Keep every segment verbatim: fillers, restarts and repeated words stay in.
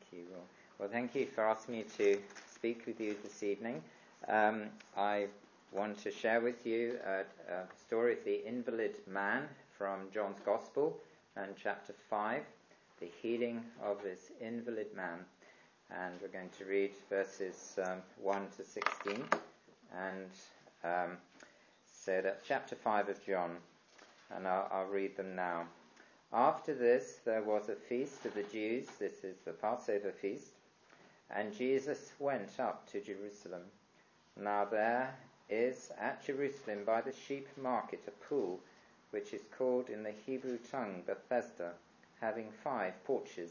you. Well, well, thank you for asking me to speak with you this evening. Um, I want to share with you a, a story of the invalid man from John's Gospel and chapter five, the healing of this invalid man. And we're going to read verses um, one to sixteen. And um, so that's chapter five of John. And I'll, I'll read them now. After this, there was a feast of the Jews. This is the Passover feast. And Jesus went up to Jerusalem. Now there is at Jerusalem by the sheep market a pool, which is called in the Hebrew tongue Bethesda, having five porches.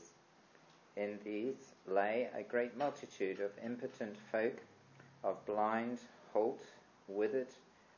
In these lay a great multitude of impotent folk, of blind, halt, withered,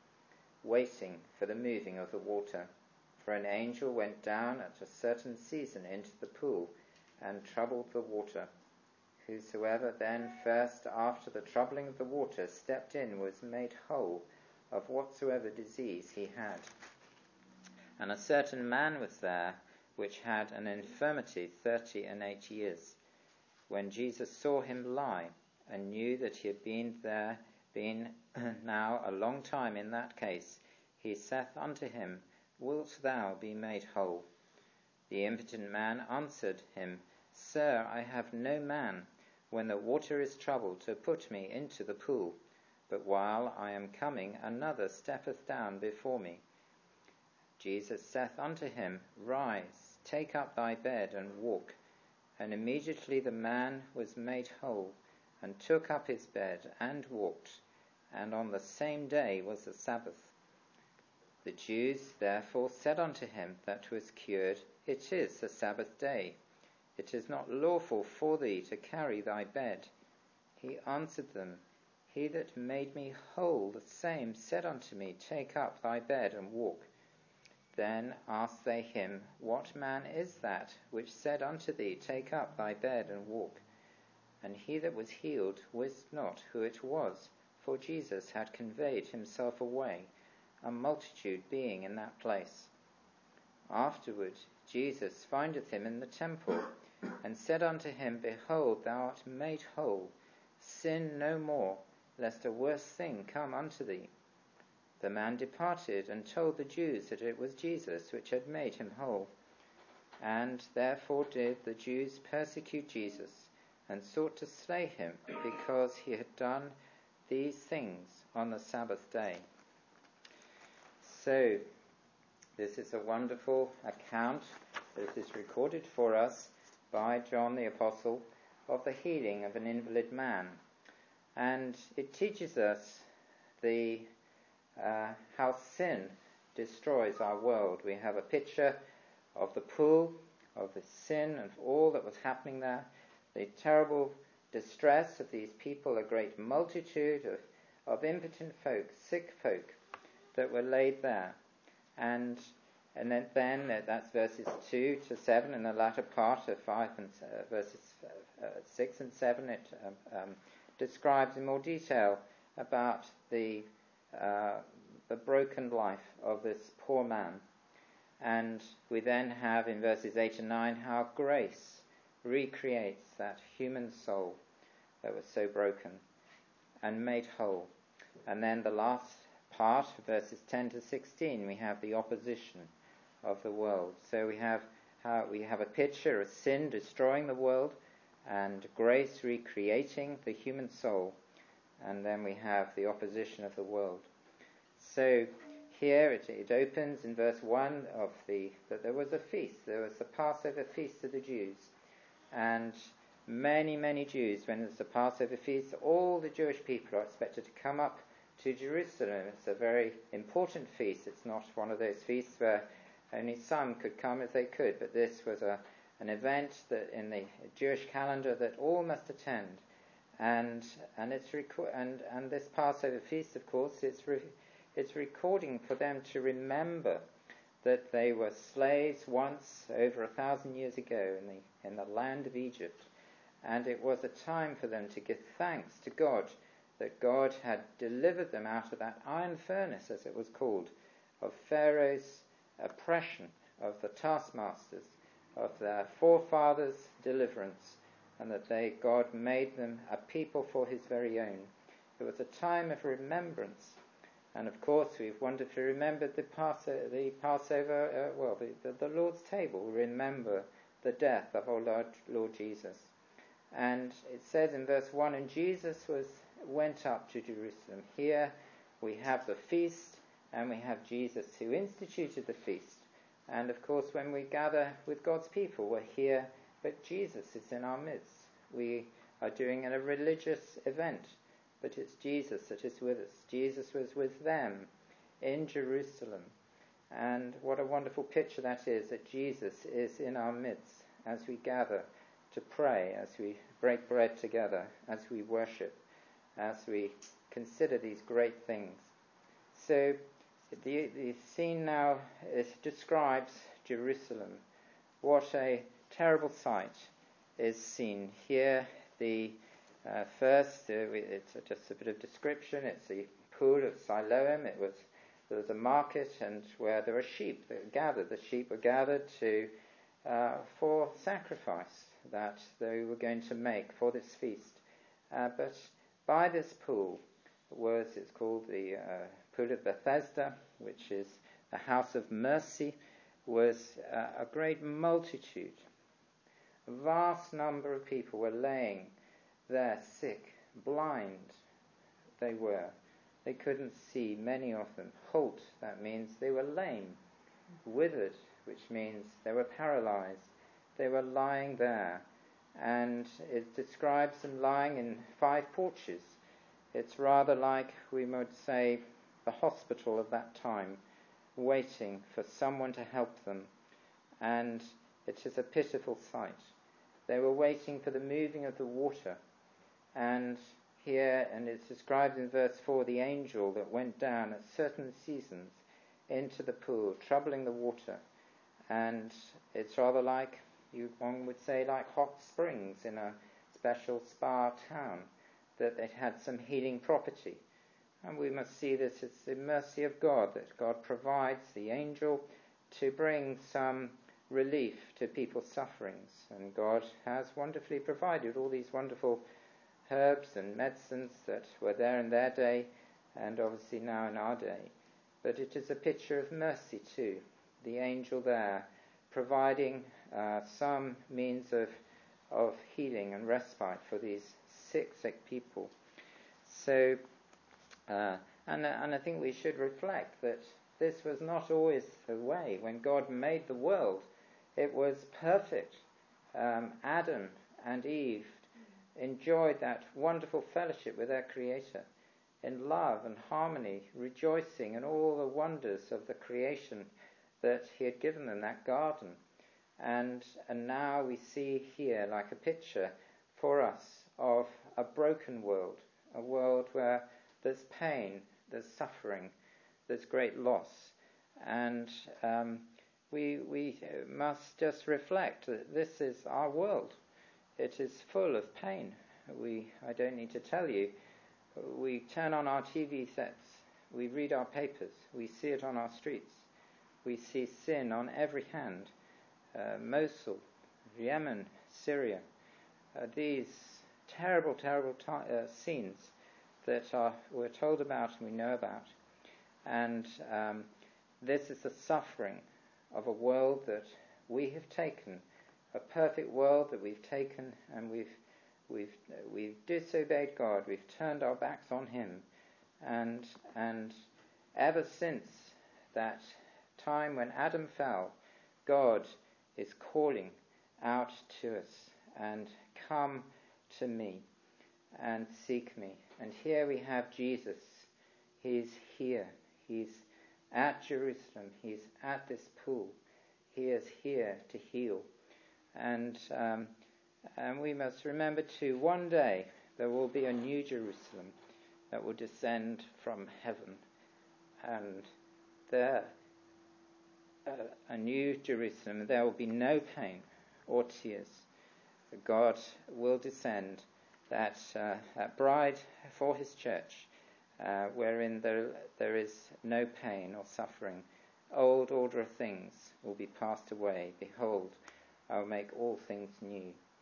waiting for the moving of the water. For an angel went down at a certain season into the pool and troubled the water. Whosoever then first after the troubling of the water stepped in was made whole of whatsoever disease he had. And a certain man was there which had an infirmity thirty and eight years. When Jesus saw him lie, and knew that he had been there been now a long time in that case, he saith unto him, Wilt thou be made whole? The impotent man answered him, Sir, I have no man, when the water is troubled, to put me into the pool. But while I am coming, another steppeth down before me. Jesus saith unto him, Rise, take up thy bed, and walk. And immediately the man was made whole, and took up his bed, and walked. And on the same day was the Sabbath. The Jews therefore said unto him that was cured, It is the Sabbath day. It is not lawful for thee to carry thy bed. He answered them, He that made me whole, the same said unto me, Take up thy bed and walk. Then asked they him, What man is that which said unto thee, Take up thy bed and walk? And he that was healed wist not who it was, for Jesus had conveyed himself away, a multitude being in that place. Afterward Jesus findeth him in the temple, and said unto him, Behold, thou art made whole. Sin no more, lest a worse thing come unto thee. The man departed, and told the Jews that it was Jesus which had made him whole. And therefore did the Jews persecute Jesus, and sought to slay him, because he had done these things on the Sabbath day. So, this is a wonderful account that is recorded for us by John the Apostle of the healing of an invalid man. And it teaches us the uh, how sin destroys our world. We have a picture of the pool, of the sin and all that was happening there, the terrible distress of these people, a great multitude of, of impotent folk, sick folk, that were laid there. And and then, then that's verses two to seven, and the latter part of five and uh, verses uh, uh, six and seven, it um, um, describes in more detail about the uh, the broken life of this poor man. And we then have in verses eight and nine how grace recreates that human soul that was so broken and made whole. And then the last part, verses ten to sixteen, we have the opposition of the world. So we have how we have a picture of sin destroying the world and grace recreating the human soul, and then we have the opposition of the world. So here it, it opens in verse one of the that there was a feast. There was the Passover feast of the Jews, and many many Jews, when it's the Passover feast, all the Jewish people are expected to come up to Jerusalem. It's a very important feast. It's not one of those feasts where only some could come if they could, but this was a an event that in the Jewish calendar that all must attend. And and it's reco- and and this Passover feast, of course, it's re- it's recording for them to remember that they were slaves once over a thousand years ago in the in the land of Egypt, and it was a time for them to give thanks to God that God had delivered them out of that iron furnace, as it was called, of Pharaoh's oppression, of the taskmasters, of their forefathers' deliverance, and that they, God made them a people for his very own. It was a time of remembrance. And of course, we've wonderfully remembered the, Passover, the Passover, uh, well, the, the, the Lord's table. Remember the death of our Lord, Lord Jesus. And it says in verse one, and Jesus was went up to Jerusalem. Here we have the feast, and we have Jesus who instituted the feast. And of course, when we gather with God's people, we're here, but Jesus is in our midst. We are doing a religious event, but it's Jesus that is with us. Jesus was with them in Jerusalem. And what a wonderful picture that is, that Jesus is in our midst as we gather to pray, as we break bread together, as we worship, as we consider these great things. So the, the scene now is, describes Jerusalem. What a terrible sight is seen here. The uh, first, uh, it's just a bit of description. It's the pool of Siloam. It was there was a market, and where there were sheep that were gathered. The sheep were gathered to uh, for sacrifice that they were going to make for this feast. Uh, but by this pool was, it's called the uh, pool of Bethesda, which is the house of mercy, was uh, a great multitude. A vast number of people were laying there sick, blind they were. They couldn't see, many of them. Halt, that means they were lame. Withered, which means they were paralyzed. They were lying there. And it describes them lying in five porches. It's rather like, we might say, the hospital of that time, waiting for someone to help them. And it is a pitiful sight. They were waiting for the moving of the water. And here, and it's described in verse four, the angel that went down at certain seasons into the pool, troubling the water. And it's rather like, you one would say, like hot springs in a special spa town, that it had some healing property. And we must see this as the mercy of God, that God provides the angel to bring some relief to people's sufferings. And God has wonderfully provided all these wonderful herbs and medicines that were there in their day, and obviously now in our day. But it is a picture of mercy too. The angel there providing uh, some means of of healing and respite for these sick, sick people. So, uh, and, and I think we should reflect that this was not always the way. When God made the world, it was perfect. Um, Adam and Eve enjoyed that wonderful fellowship with their Creator in love and harmony, rejoicing in all the wonders of the creation that He had given them, that garden. And and now we see here, like a picture for us, of a broken world, a world where there's pain, there's suffering, there's great loss. And um, we we must just reflect that this is our world. It is full of pain. We I don't need to tell you. We turn on our T V sets, we read our papers, we see it on our streets. We see sin on every hand. Uh, Mosul, Yemen, Syria, uh, these terrible, terrible t- uh, scenes that are, we're told about and we know about. And um, this is the suffering of a world that we have taken, a perfect world that we've taken, and we've we've we've disobeyed God. We've turned our backs on Him, and and ever since that time when Adam fell, God is calling out to us, and come to me and seek me. And here we have Jesus. He's here. He's at Jerusalem. He's at this pool. He is here to heal. And um, and we must remember too, one day there will be a new Jerusalem that will descend from heaven. And there Uh, a new Jerusalem, there will be no pain or tears. God will descend, that, uh, that bride for His church, uh, wherein there, there is no pain or suffering. Old order of things will be passed away. Behold, I will make all things new.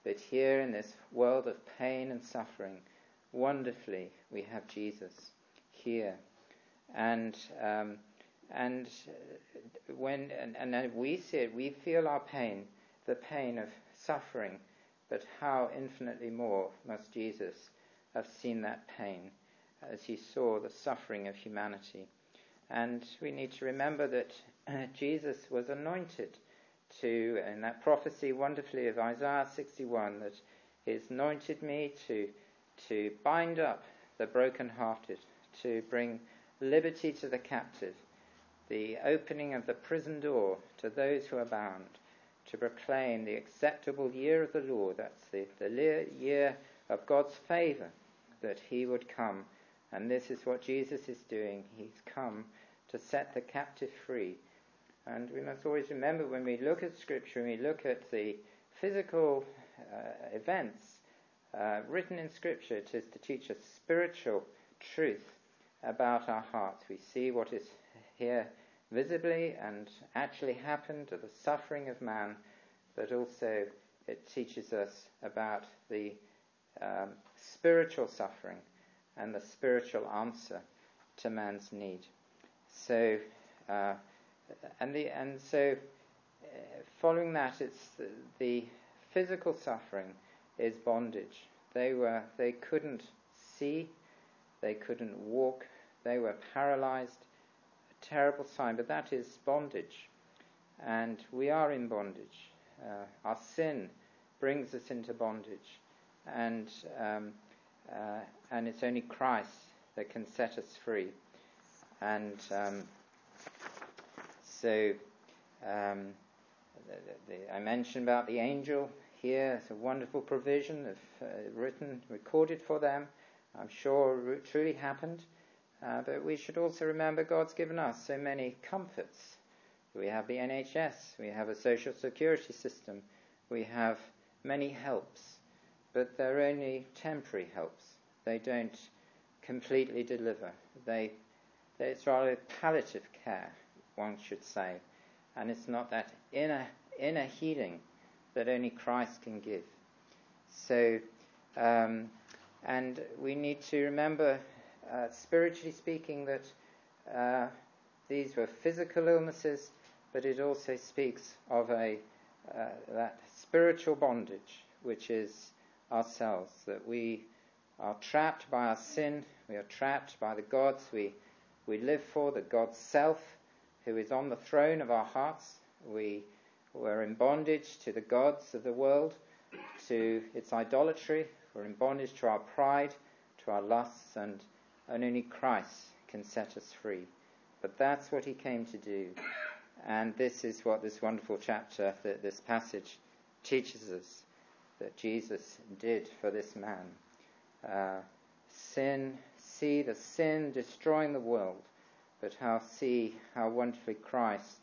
But here in this world of pain and suffering, wonderfully we have Jesus here. And um, and when and, and we see it, we feel our pain, the pain of suffering, but how infinitely more must Jesus have seen that pain as he saw the suffering of humanity. And we need to remember that uh, Jesus was anointed to, in that prophecy wonderfully of Isaiah sixty-one, that he has anointed me to to bind up the brokenhearted, to bring liberty to the captive, the opening of the prison door to those who are bound, to proclaim the acceptable year of the Lord. That's the, the year of God's favour, that he would come. And this is what Jesus is doing. He's come to set the captive free. And we must always remember, when we look at Scripture, when we look at the physical uh, events uh, written in Scripture, it is to teach us spiritual truth about our hearts. We see what is here visibly and actually happened to the suffering of man, but also it teaches us about the um, spiritual suffering and the spiritual answer to man's need. So, uh, and the and so, uh, following that, it's the, the physical suffering is bondage. They were they couldn't see, they couldn't walk, they were paralyzed. A terrible sign, but that is bondage, and we are in bondage. Uh, our sin brings us into bondage, and um, uh, and it's only Christ that can set us free. And um, so um, the, the, I mentioned about the angel here. It's a wonderful provision of, uh, written, recorded for them. I'm sure it truly happened. Uh, but we should also remember God's given us so many comforts. We have the N H S, we have a social security system, we have many helps, but they're only temporary helps. They don't completely deliver. They, they it's rather palliative care, one should say, and it's not that inner inner healing that only Christ can give. So, um, and we need to remember, uh, spiritually speaking, that uh, these were physical illnesses, but it also speaks of a uh, that spiritual bondage, which is ourselves, that we are trapped by our sin, we are trapped by the gods we we live for, the God self, who is on the throne of our hearts. We were in bondage to the gods of the world, to its idolatry. We're in bondage to our pride, to our lusts, and, and only Christ can set us free. But that's what he came to do. And this is what this wonderful chapter, this passage, teaches us, that Jesus did for this man. Uh, sin, see the sin destroying the world, but how see how wonderfully Christ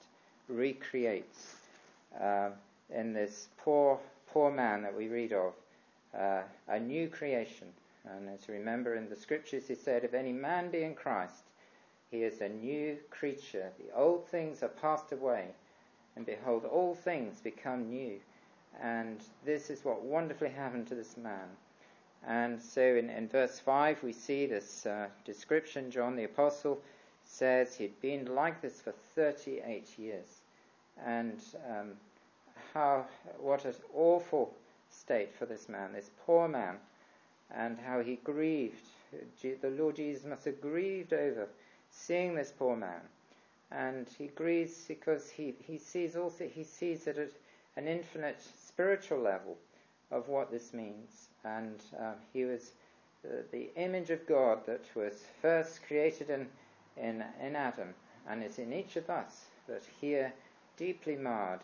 recreates uh, in this poor, poor man that we read of, uh, a new creation. And as you remember in the scriptures, he said, if any man be in Christ, he is a new creature. The old things are passed away, and behold, all things become new. And this is what wonderfully happened to this man. And so in, in verse five, we see this uh, description. John the Apostle says he'd been like this for thirty-eight years. And um, how what an awful state for this man, this poor man, and how he grieved. The Lord Jesus must have grieved over seeing this poor man, and he grieves because he, he sees also he sees at an infinite spiritual level of what this means. And uh, he was uh, the image of God that was first created in, in in Adam, and is in each of us, but here deeply marred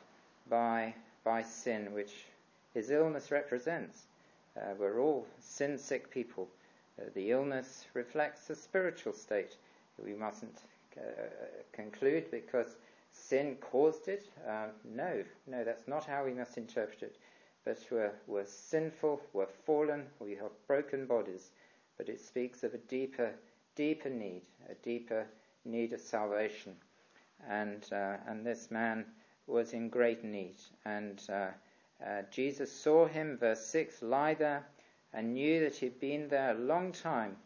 by by sin, which his illness represents. Uh, we're all sin-sick people. Uh, the illness reflects a spiritual state. We mustn't uh, conclude because sin caused it. Uh, no, no, that's not how we must interpret it. But we're, we're sinful, we're fallen, we have broken bodies. But it speaks of a deeper, deeper need, a deeper need of salvation. And uh, and this man was in great need. And uh, Uh, Jesus saw him, verse six, lie there, and knew that he'd been there a long time.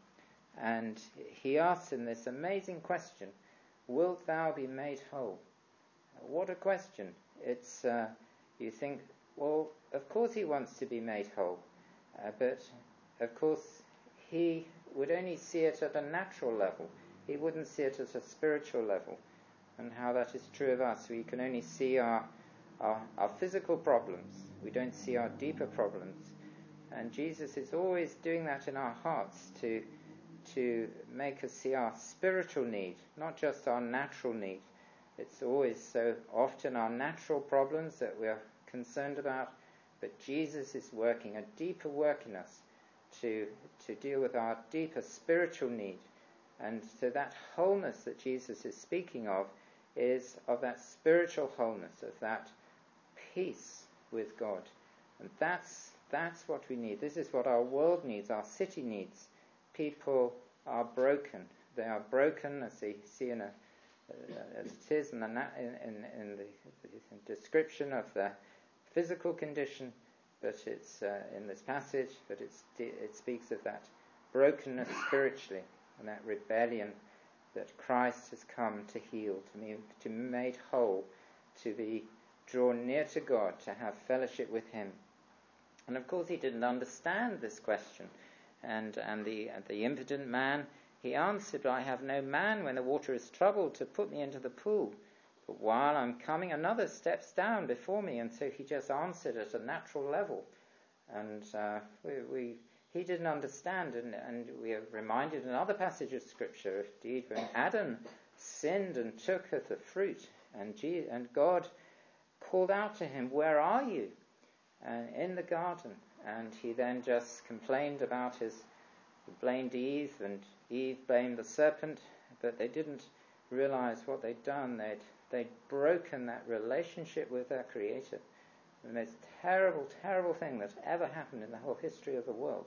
And he asked him this amazing question, wilt thou be made whole? What a question. It's, uh, you think, well, of course he wants to be made whole. Uh, but, of course, he would only see it at a natural level. He wouldn't see it at a spiritual level. And how that is true of us. We can only see our, our, our physical problems. We don't see our deeper problems. And Jesus is always doing that in our hearts to, to make us see our spiritual need, not just our natural need. It's always so often our natural problems that we are concerned about, but Jesus is working a deeper work in us to, to deal with our deeper spiritual need. And so that wholeness that Jesus is speaking of is of that spiritual wholeness, of that peace with God. And that's that's what we need. This is what our world needs, our city needs. People are broken. They are broken, as they see in a, uh, as it is in the, in, in the, the description of the physical condition, but it's uh, in this passage, but it's, it speaks of that brokenness spiritually and that rebellion that Christ has come to heal, to be, to be made whole, to be drawn near to God, to have fellowship with him. And of course he didn't understand this question. And, and the, and the impotent man, he answered, I have no man when the water is troubled to put me into the pool. But while I'm coming, another steps down before me. And so he just answered at a natural level. And uh, we, we he didn't understand. And, and we are reminded in other passages of Scripture, indeed, when Adam sinned and took of the fruit, and, Je- and God called out to him, where are you? And in the garden. And he then just complained about his, he blamed Eve, and Eve blamed the serpent, but they didn't realize what they'd done. They'd, they'd broken that relationship with their Creator. The most terrible, terrible thing that ever happened in the whole history of the world.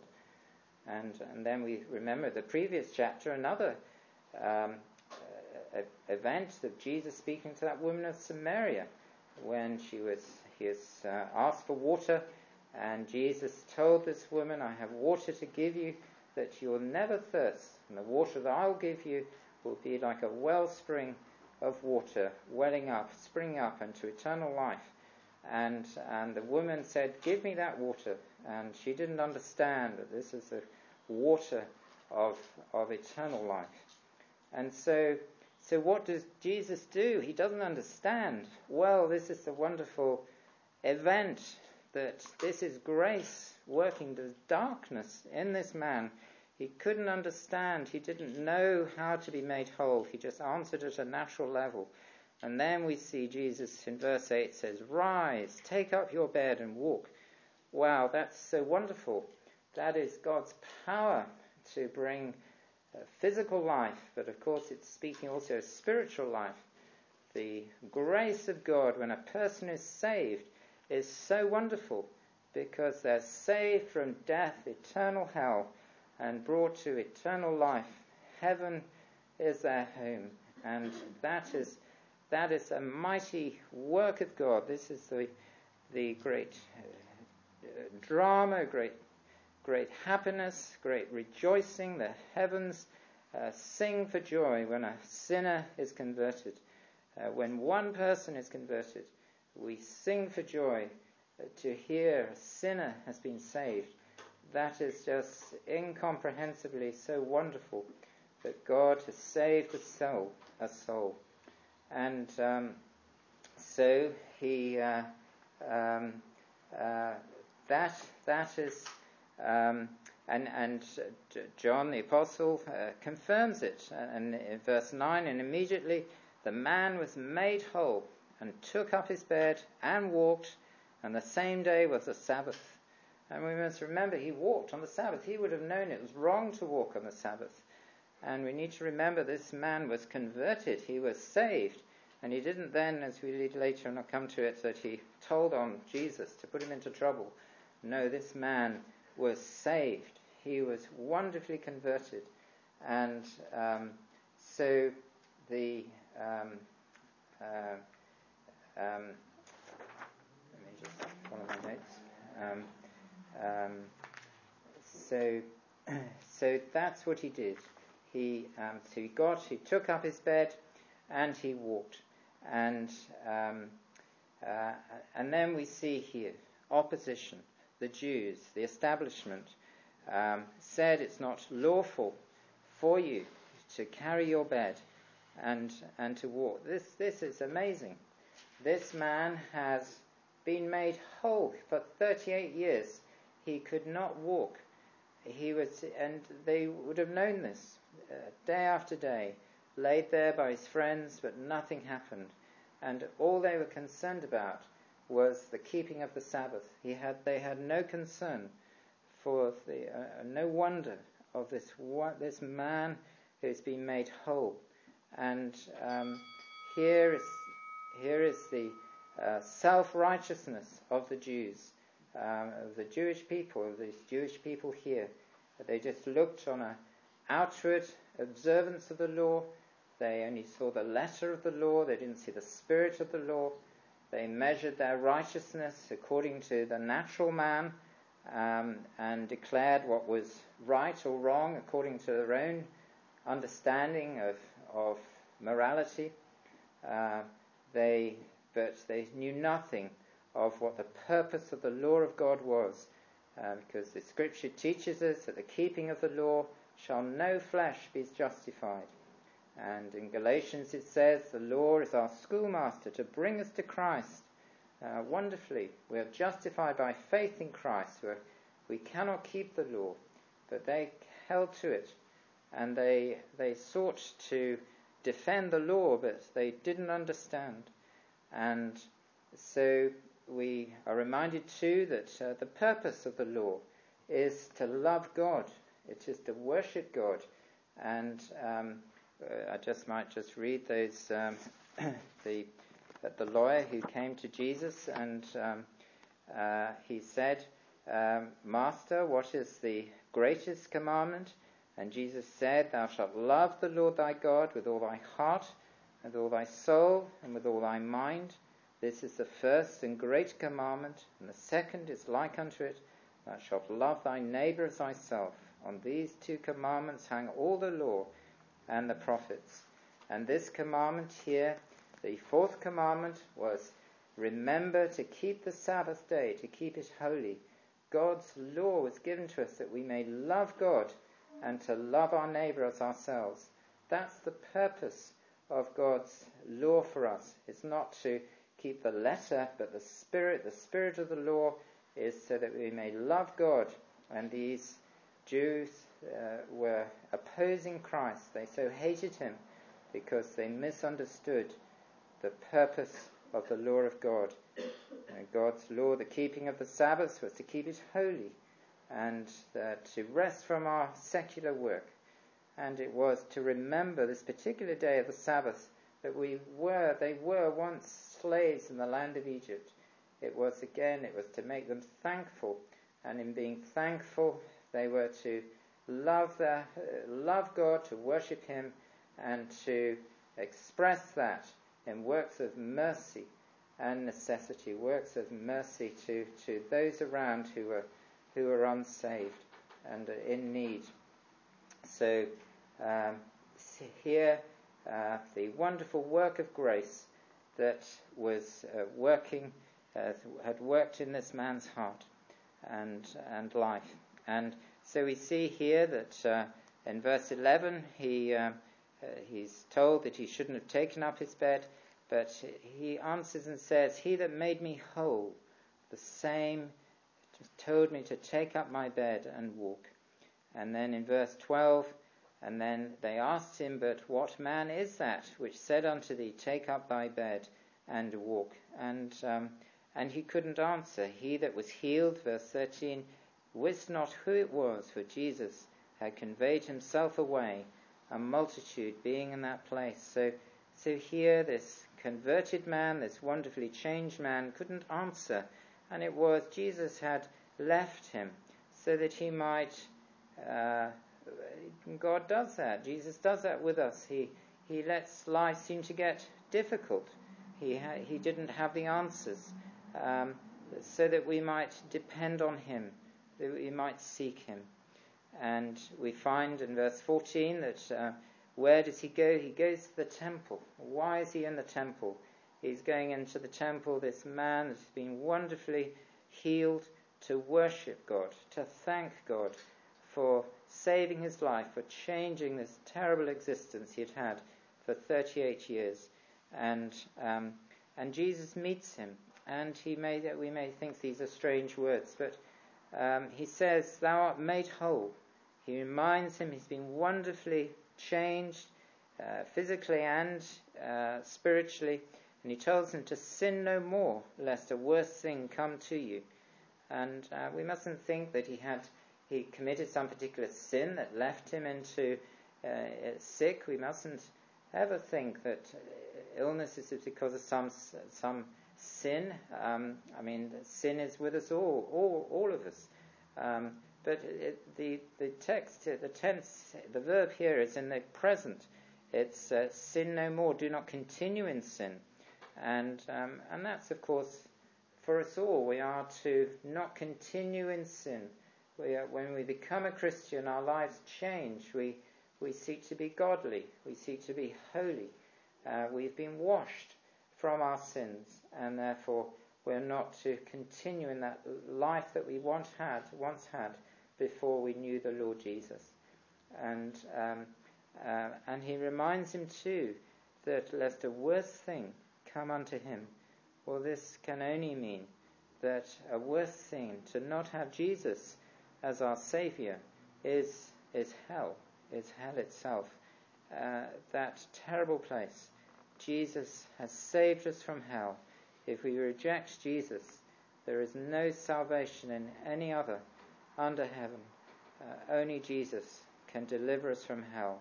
And, and then we remember the previous chapter, another um, uh, event of Jesus speaking to that woman of Samaria, when she was, he was uh, asked for water, and Jesus told this woman, I have water to give you that you will never thirst, and the water that I'll give you will be like a wellspring of water welling up, springing up into eternal life. And and the woman said, give me that water. And she didn't understand that this is the water of of eternal life. And so so what does Jesus do? He doesn't understand. Well, this is the wonderful event that this is grace working the darkness in this man. He couldn't understand. He didn't know how to be made whole. He just answered at a natural level. And then we see Jesus in verse eight says, rise, take up your bed and walk. Wow, that's so wonderful. That is God's power to bring physical life, but of course it's speaking also of spiritual life. The grace of God when a person is saved is so wonderful, because they're saved from death, eternal hell, and brought to eternal life. Heaven is their home, and that is that is a mighty work of God. This is the the great uh, drama, great great happiness, great rejoicing. The heavens uh, sing for joy when a sinner is converted. Uh, when one person is converted, we sing for joy uh, to hear a sinner has been saved. That is just incomprehensibly so wonderful that God has saved a soul, a soul. And um, so he, uh, um, uh, that that is, um, and and John the Apostle uh, confirms it. And in verse nine, and immediately the man was made whole, and took up his bed and walked, and the same day was the Sabbath. And we must remember, he walked on the Sabbath. He would have known it was wrong to walk on the Sabbath. And we need to remember this man was converted. He was saved. And he didn't then, as we read later, and I'll come to it, that he told on Jesus to put him into trouble. No, this man was saved. He was wonderfully converted. And um, so the... Um, uh, um, let me just follow my notes. Um, um, so, so that's what he did. He, um, so he got, he took up his bed, and he walked, and um, uh, and then we see here opposition. The Jews, the establishment, um, said it's not lawful for you to carry your bed and and to walk. This this is amazing. This man has been made whole for thirty-eight years. He could not walk. He was, and they would have known this uh, day after day, laid there by his friends, but nothing happened. And all they were concerned about was the keeping of the Sabbath. He had, they had no concern for the, uh, no wonder of this this man who's been made whole. And um, here is here is the uh, self-righteousness of the Jews. Um, of the Jewish people, of these Jewish people here. They just looked on an outward observance of the law. They only saw the letter of the law. They didn't see the spirit of the law. They measured their righteousness according to the natural man um, and declared what was right or wrong according to their own understanding of, of morality. Uh, they, but they knew nothing of what the purpose of the law of God was, uh, because the Scripture teaches us that the keeping of the law shall no flesh be justified. And in Galatians it says the law is our schoolmaster to bring us to Christ. Uh, wonderfully, we are justified by faith in Christ. We're, we cannot keep the law, but they held to it, and they they sought to defend the law, but they didn't understand. And so we are reminded too that uh, the purpose of the law is to love God. It is to worship God. And um, uh, I just might just read those um, the uh, the lawyer who came to Jesus, and um, uh, he said, um, "Master, what is the greatest commandment?" And Jesus said, "Thou shalt love the Lord thy God with all thy heart, and with all thy soul, and with all thy mind. This is the first and great commandment, and the second is like unto it, thou shalt love thy neighbour as thyself. On these two commandments hang all the law and the prophets." And this commandment here, the fourth commandment, was remember to keep the Sabbath day, to keep it holy. God's law was given to us that we may love God and to love our neighbour as ourselves. That's the purpose of God's law for us. It's not to keep the letter, but the spirit. The spirit of the law is so that we may love God. And these Jews uh, were opposing Christ. They so hated him because they misunderstood the purpose of the law of God. And God's law, the keeping of the Sabbath, was to keep it holy and uh, to rest from our secular work. And it was to remember this particular day of the Sabbath that we were, they were once slaves in the land of Egypt. It was again, it was to make them thankful, and in being thankful, they were to love their, uh, love God, to worship Him, and to express that in works of mercy and necessity, works of mercy to, to those around who were who are unsaved and are in need. So um, here, uh, the wonderful work of grace that was uh, working, uh, had worked in this man's heart and and life. And so we see here that uh, in verse eleven, he uh, uh, he's told that he shouldn't have taken up his bed, but he answers and says, "He that made me whole, the same told me to take up my bed and walk." And then in verse twelve, and then they asked him, "But what man is that which said unto thee, take up thy bed and walk?" And um, and he couldn't answer. He that was healed, verse thirteen, wist not who it was, for Jesus had conveyed himself away, a multitude being in that place. So, so here this converted man, this wonderfully changed man, couldn't answer. And it was Jesus had left him so that he might... Uh, God does that. Jesus does that with us. He he lets life seem to get difficult. He ha- he didn't have the answers. Um, so that we might depend on him, that we might seek him. And we find in verse fourteen that uh, where does he go? He goes to the temple. Why is he in the temple? He's going into the temple, this man that's been wonderfully healed, to worship God, to thank God for saving his life, for changing this terrible existence he'd had for thirty-eight years. And um, and Jesus meets him, and he may we may think these are strange words, but um, he says, "Thou art made whole." He reminds him he's been wonderfully changed, uh, physically and uh, spiritually, and he tells him to sin no more, lest a worse thing come to you. And uh, we mustn't think that he had he committed some particular sin that left him into uh, sick. We mustn't ever think that illness is because of some some sin. Um, I mean, sin is with us all, all, all of us. Um, but it, the the text, the tense, the verb here is in the present. It's uh, sin no more. Do not continue in sin, and um, and that's of course for us all. We are to not continue in sin. We are, when we become a Christian, our lives change. We we seek to be godly. We seek to be holy. Uh, we've been washed from our sins, and therefore we're not to continue in that life that we once had, once had before we knew the Lord Jesus. And um, uh, and he reminds him too that lest a worse thing come unto him. Well, this can only mean that a worse thing, to not have Jesus as our Saviour, is is hell, is hell itself. Uh, that terrible place. Jesus has saved us from hell. If we reject Jesus, there is no salvation in any other under heaven. Uh, only Jesus can deliver us from hell.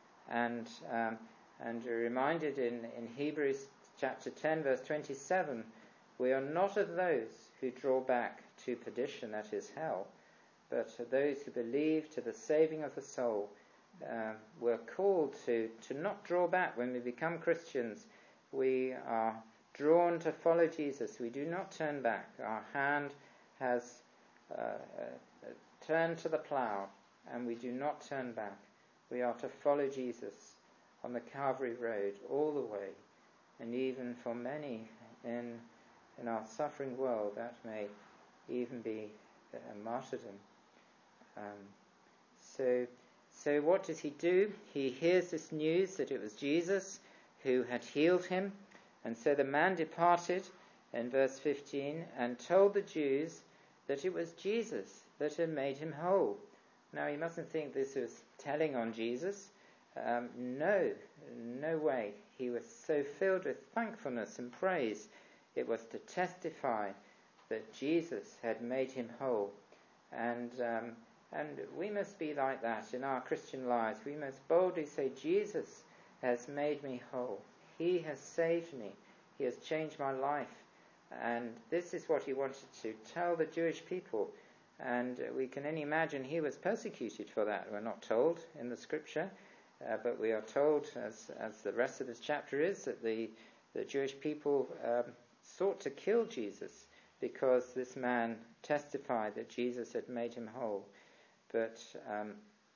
And um, and we're reminded in, in Hebrews chapter ten, verse twenty-seven, we are not of those who draw back to perdition, that is hell, but of those who believe to the saving of the soul. Uh, we're called to, to not draw back. When we become Christians, we are drawn to follow Jesus. We do not turn back. Our hand has uh, uh, turned to the plough, and we do not turn back. We are to follow Jesus on the Calvary Road all the way, and even for many in in our suffering world, that may even be a martyrdom. Um, so, so what does he do? He hears this news that it was Jesus who had healed him, and so the man departed, in verse fifteen, and told the Jews that it was Jesus that had made him whole. Now, you mustn't think this was telling on Jesus. Um, no, no way. He was so filled with thankfulness and praise. It was to testify that Jesus had made him whole. And um, and we must be like that in our Christian lives. We must boldly say, Jesus has made me whole. He has saved me. He has changed my life. And this is what he wanted to tell the Jewish people. And we can only imagine he was persecuted for that. We're not told in the scripture, uh, but we are told, as as the rest of this chapter is, that the, the Jewish people um, sought to kill Jesus because this man testified that Jesus had made him whole. But um,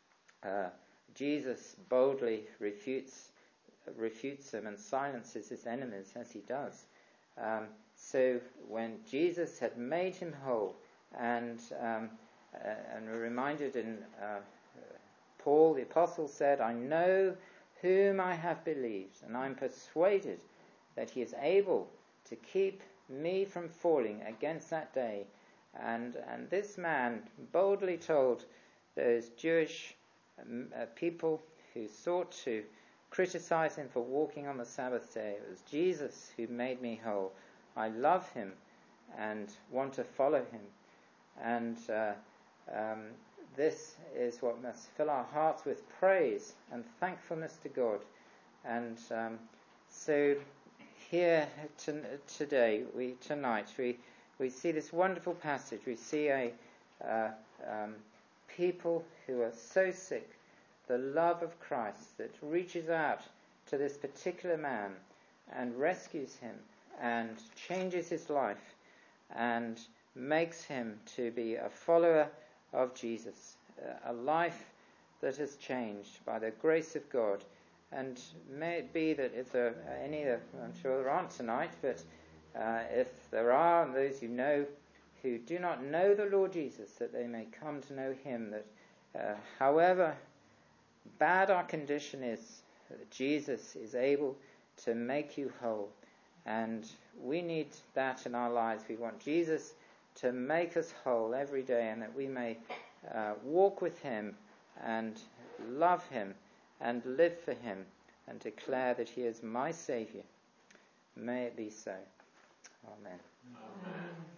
uh, Jesus boldly refutes refutes them and silences his enemies as he does. Um, so when Jesus had made him whole, and um, uh, and we're reminded in uh, Paul the apostle said, "I know whom I have believed, and I'm persuaded that he is able to keep me from falling against that day." And and this man boldly told those Jewish um, uh, people who sought to criticize him for walking on the Sabbath day, "It was Jesus who made me whole. I love him and want to follow him." And uh, um, this is what must fill our hearts with praise and thankfulness to God. And um, so here to, today, we tonight, we we see this wonderful passage. We see a uh, um, people who are so sick, the love of Christ that reaches out to this particular man and rescues him and changes his life. and makes him to be a follower of Jesus, a life that has changed by the grace of God. And may it be that if there are any, I'm sure there aren't tonight, but uh, if there are, and those you know who do not know the Lord Jesus, that they may come to know him, that uh, however bad our condition is, that Jesus is able to make you whole. And we need that in our lives. We want Jesus to make us whole every day, and that we may uh, walk with him and love him and live for him and declare that he is my Saviour. May it be so. Amen. Amen.